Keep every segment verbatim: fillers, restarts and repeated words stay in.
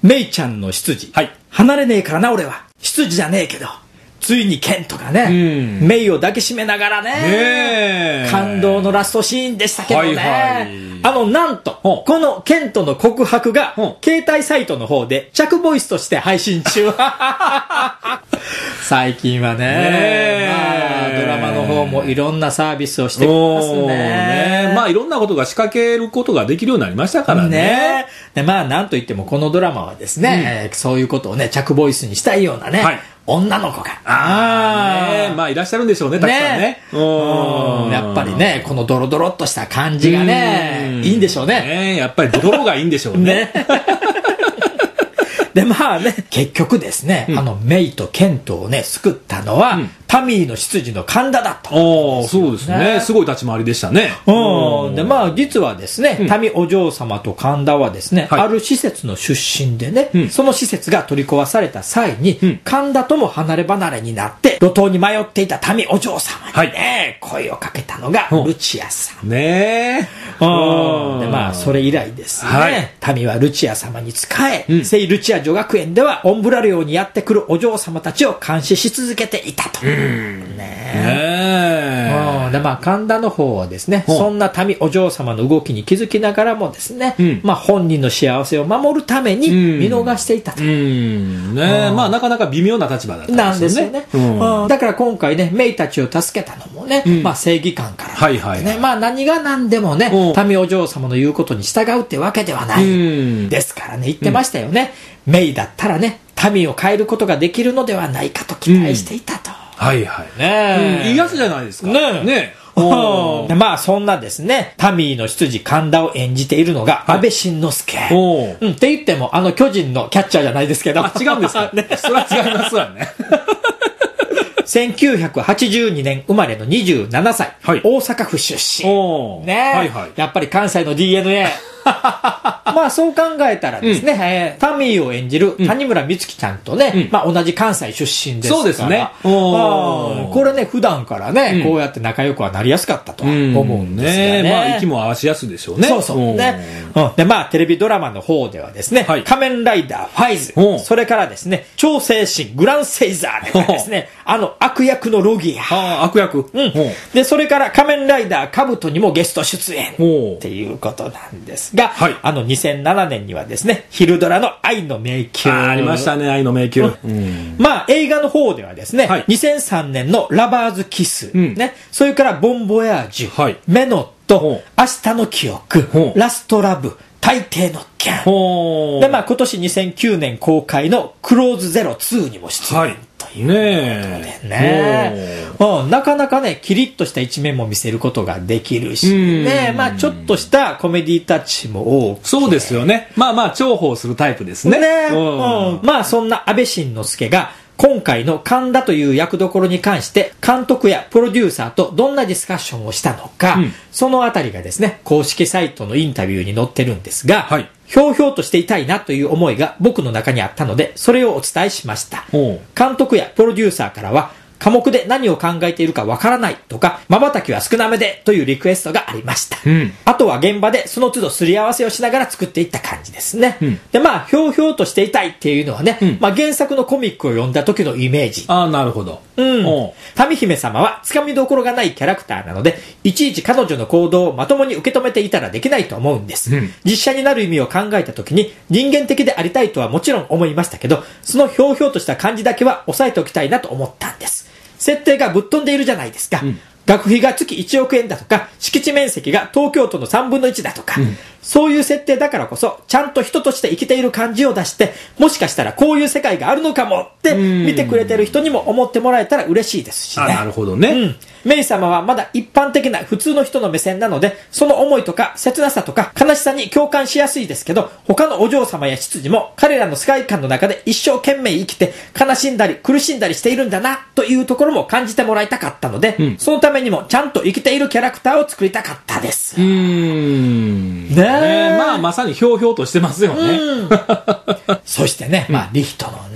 メイちゃんの執事、はい、離れねえからな俺は執事じゃねえけど、ついにケントがね、うん、メイを抱きしめながら ね, ね感動のラストシーンでしたけどね、はいはい、あのなんとこのケントの告白が携帯サイトの方で着ボイスとして配信中最近は ね, ね、まあ、ドラマの方もいろんなサービスをしてきます ね, ねまあいろんなことが仕掛けることができるようになりましたから ね, ねでまあなんといってもこのドラマはですね、うん、そういうことをね着ボイスにしたいようなね、はい、女の子がああ、ね、まあいらっしゃるんでしょうね、たくさんね。ねうんやっぱりね、このドロドロっとした感じがね、いいんでしょうね。 ねやっぱりドロがいいんでしょうね。ねでまあね、結局ですね、うん、あのメイとケントをね救ったのは、うん、タミーの執事の神田だったんですよね。 ああ、そうですね。すごい立ち回りでしたね。 うんでまあ実はですね、うん、タミお嬢様と神田はですね、はい、ある施設の出身でね、うん、その施設が取り壊された際に、うん、神田とも離れ離れになって路頭に迷っていたタミお嬢様にね、はい、声をかけたのがルチアさん。 ねえ。 うんでまあそれ以来ですね、はい、タミはルチア様に仕え、うん、聖ルチア女学園ではオンブラ寮にやってくるお嬢様たちを監視し続けていたと。うんねえ。でまあ神田の方はですね、そんな民お嬢様の動きに気づきながらもですね、うん、まあ本人の幸せを守るために見逃していたと。うんうんね、まあなかなか微妙な立場だったんですよね。 なんですよね。うん、だから今回ね、メイたちを助けたのもね、うん、まあ正義感から、ね、はいはいはい、まあ何が何でもね、民お嬢様の言うことに従うってわけではない。うん、ですからね、言ってましたよね。うん、メイだったらね、民を変えることができるのではないかと期待していたと。うんはいはいね、うん、いいやつじゃないですかね。ねでまあそんなですねタミーの執事神田を演じているのが安倍晋之助、はいうん、って言ってもあの巨人のキャッチャーじゃないですけど。 あ違うんですか、ね、それは違いますわねせんきゅうひゃくはちじゅうにねん生まれのにじゅうななさい、はい、大阪府出身ね、はいはい、やっぱり関西の ディーエヌエー まあそう考えたらですね、うんえー、タミーを演じる谷村美月ちゃんとね、うんまあ、同じ関西出身ですからそうですねおこれね普段からね、うん、こうやって仲良くはなりやすかったと思うんですよね、うんねまあ、息も合わしやすいでしょうねそうそうね、うん、でまあテレビドラマの方ではですね、はい、仮面ライダーファイズそれからですね超精神グランセイザーとかですねあの悪役のロギアあ悪役、 うん、でそれから仮面ライダーカブトにもゲスト出演っていうことなんですが、はい、あのにせんななねんにはですね昼ドラの愛の迷宮あ, ありましたね愛の迷宮、 うんうん、まあ映画の方ではですね、はい、にせんさんねんのラバーズキス、うんね、それからボンボヤージュ、はい、メノット明日の記憶ラストラブ大抵のキャンでまあ今年にせんきゅうねん公開のクローズゼロツーにも出演、はいということでね、うん、なかなかねキリッとした一面も見せることができるしね、まあちょっとしたコメディタッチも多くそうですよねまあまあ重宝するタイプですね、 ねうんうん、まあそんな安倍晋之助が今回の神田という役どころに関して監督やプロデューサーとどんなディスカッションをしたのか、うん、そのあたりがですね公式サイトのインタビューに載ってるんですが、はい、ひょうひょうとしていたいなという思いが僕の中にあったのでそれをお伝えしました。監督やプロデューサーからは科目で何を考えているかわからないとか瞬きは少なめでというリクエストがありました、うん、あとは現場でその都度すり合わせをしながら作っていった感じですね、うん、でまあひょうひょうとしていたいっていうのはね、うんまあ、原作のコミックを読んだ時のイメージああなるほどうん民姫様はつかみどころがないキャラクターなのでいちいち彼女の行動をまともに受け止めていたらできないと思うんです、うん、実写になる意味を考えた時に人間的でありたいとはもちろん思いましたけどそのひょうひょうとした感じだけは抑えておきたいなと思ったんです。設定がぶっ飛んでいるじゃないですか、うん、学費が月いちおくえんだとか敷地面積が東京都のさんぶんのいちだとか、うん、そういう設定だからこそちゃんと人として生きている感じを出してもしかしたらこういう世界があるのかもって見てくれてる人にも思ってもらえたら嬉しいですしね。 あなるほどね、うんメイ様はまだ一般的な普通の人の目線なのでその思いとか切なさとか悲しさに共感しやすいですけど他のお嬢様や執事も彼らの世界観の中で一生懸命生きて悲しんだり苦しんだりしているんだなというところも感じてもらいたかったので、うん、そのためにもちゃんと生きているキャラクターを作りたかったです。 うーんねえまあまさにひょうひょうとしてますよね、 うんそしてね、まあリヒトの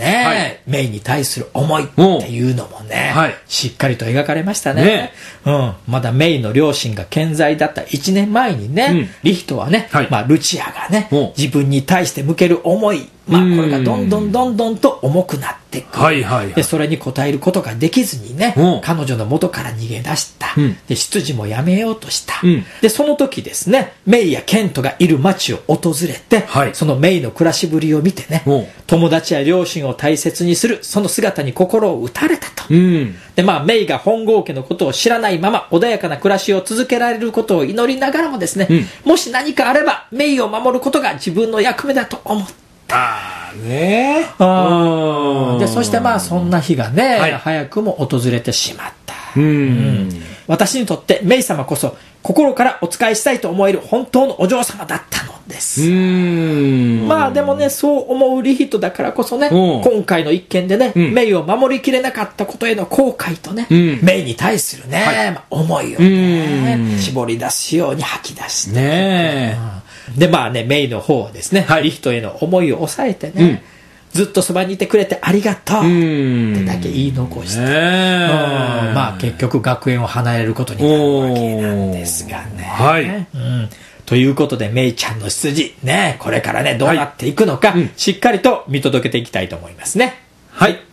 ね、はい、メイに対する思いっていうのもね、はい、しっかりと描かれましたね。ね、うん、まだメイの両親が健在だったいちねんまえにね、うん、リヒトはね、はい、まあ、ルチアがね、自分に対して向ける思い、まあ、これがどんどんどんどんと重くなっていく、はいはいはい、でそれに応えることができずにね、彼女の元から逃げ出した、うん、で出自もやめようとした、うん、でその時ですね、メイやケントがいる町を訪れて、はい、そのメイの暮らしぶりを見てね、友達や両親を大切にするその姿に心を打たれたと、うん、でまあメイが本郷家のことを知らないまま穏やかな暮らしを続けられることを祈りながらもですね、うん、もし何かあればメイを守ることが自分の役目だと思った。 あねあでそしてまあそんな日がね、はい、早くも訪れてしまった。うん、うん、私にとってメイ様こそ心からお仕えしたいと思える本当のお嬢様だったのです。うーんまあでもね、そう思うリヒトだからこそね、今回の一件でね、うん、メイを守りきれなかったことへの後悔とね、うん、メイに対するね、はいまあ、思いをね絞り出すように吐き出してね、うん、でまあねメイの方はですね、はい、リヒトへの思いを抑えてね、うんずっとそばにいてくれてありがとうってだけ言い残して、まあ結局学園を離れることになるわけなんですがね。はい。うん、ということでメイちゃんの出自ね、これからねどうなっていくのか、はいうん、しっかりと見届けていきたいと思いますね。 はい。